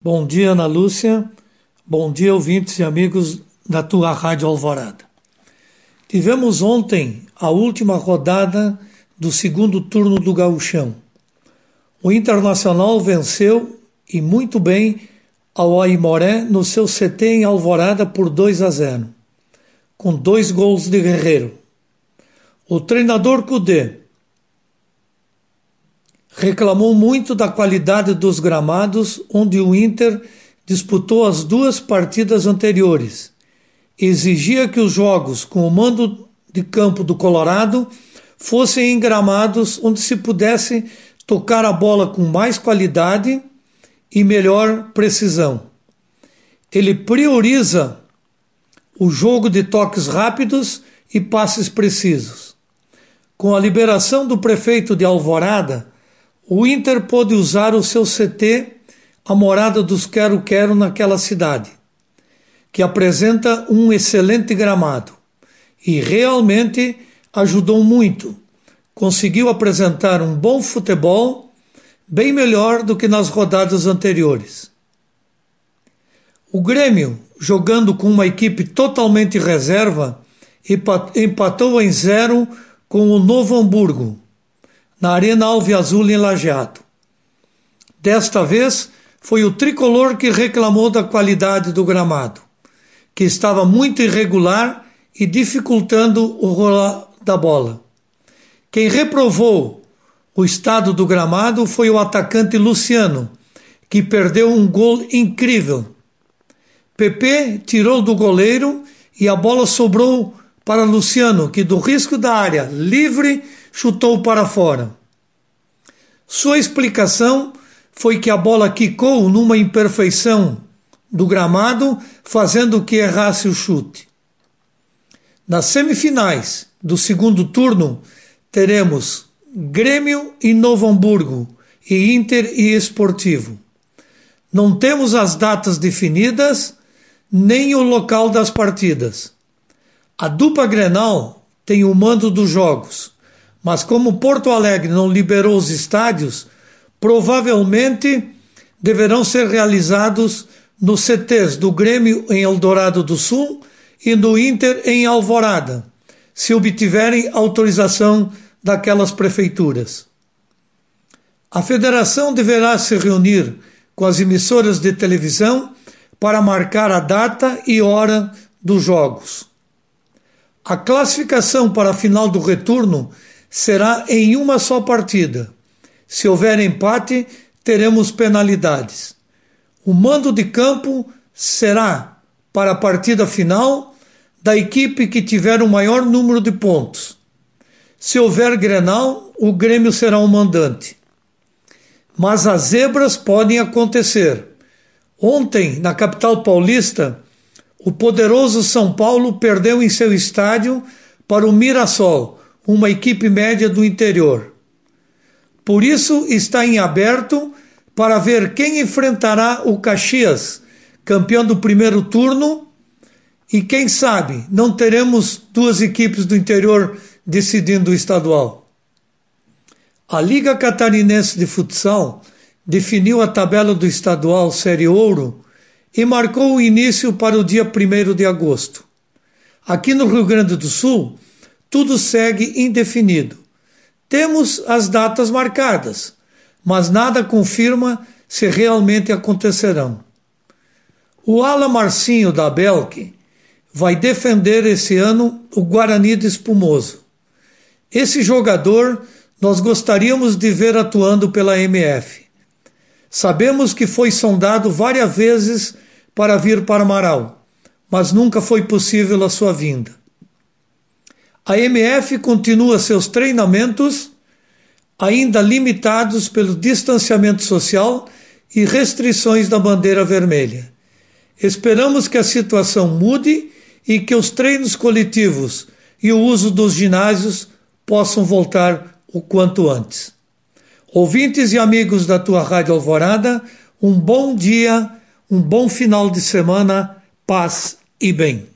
Bom dia, Ana Lúcia. Bom dia, ouvintes e amigos da tua Rádio Alvorada. Tivemos ontem a última rodada do segundo turno do Gauchão. O Internacional venceu, e muito bem, ao Aimoré no seu CT em Alvorada por 2-0, com 2 gols de Guerreiro. O treinador Kudê reclamou muito da qualidade dos gramados onde o Inter disputou as 2 partidas anteriores. Exigia que os jogos com o mando de campo do Colorado fossem em gramados onde se pudesse tocar a bola com mais qualidade e melhor precisão. Ele prioriza o jogo de toques rápidos e passes precisos. Com a liberação do prefeito de Alvorada, o Inter pôde usar o seu CT, a morada dos Quero-Quero naquela cidade, que apresenta um excelente gramado e realmente ajudou muito. Conseguiu apresentar um bom futebol, bem melhor do que nas rodadas anteriores. O Grêmio, jogando com uma equipe totalmente reserva, empatou em 0 com o Novo Hamburgo, na Arena Alviazul em Lajeado. Desta vez, foi o tricolor que reclamou da qualidade do gramado, que estava muito irregular e dificultando o rolar da bola. Quem reprovou o estado do gramado foi o atacante Luciano, que perdeu um gol incrível. Pepe tirou do goleiro e a bola sobrou para Luciano, que do risco da área livre chutou para fora. Sua explicação foi que a bola quicou numa imperfeição do gramado, fazendo que errasse o chute. Nas semifinais do segundo turno, teremos Grêmio e Novo Hamburgo e Inter e Esportivo. Não temos as datas definidas, nem o local das partidas. A dupla Grenal tem o mando dos jogos, mas como Porto Alegre não liberou os estádios, provavelmente deverão ser realizados nos CTs do Grêmio em Eldorado do Sul e do Inter em Alvorada, se obtiverem autorização daquelas prefeituras. A federação deverá se reunir com as emissoras de televisão para marcar a data e hora dos jogos. A classificação para a final do retorno será em uma só partida. Se houver empate, teremos penalidades. O mando de campo será, para a partida final, da equipe que tiver o maior número de pontos. Se houver Grenal, o Grêmio será o mandante. Mas as zebras podem acontecer. Ontem, na capital paulista, o poderoso São Paulo perdeu em seu estádio para o Mirassol, uma equipe média do interior. Por isso está em aberto para ver quem enfrentará o Caxias, campeão do primeiro turno, e quem sabe não teremos 2 equipes do interior decidindo o estadual. A Liga Catarinense de Futsal definiu a tabela do estadual Série Ouro e marcou o início para o dia 1º de agosto. Aqui no Rio Grande do Sul, tudo segue indefinido. Temos as datas marcadas, mas nada confirma se realmente acontecerão. O ala Marcinho da Belk vai defender esse ano o Guarani de Espumoso. Esse jogador nós gostaríamos de ver atuando pela MF. Sabemos que foi sondado várias vezes para vir para Amaral, mas nunca foi possível a sua vinda. A MF continua seus treinamentos, ainda limitados pelo distanciamento social e restrições da bandeira vermelha. Esperamos que a situação mude e que os treinos coletivos e o uso dos ginásios possam voltar o quanto antes. Ouvintes e amigos da tua Rádio Alvorada, um bom dia, um bom final de semana, paz e bem.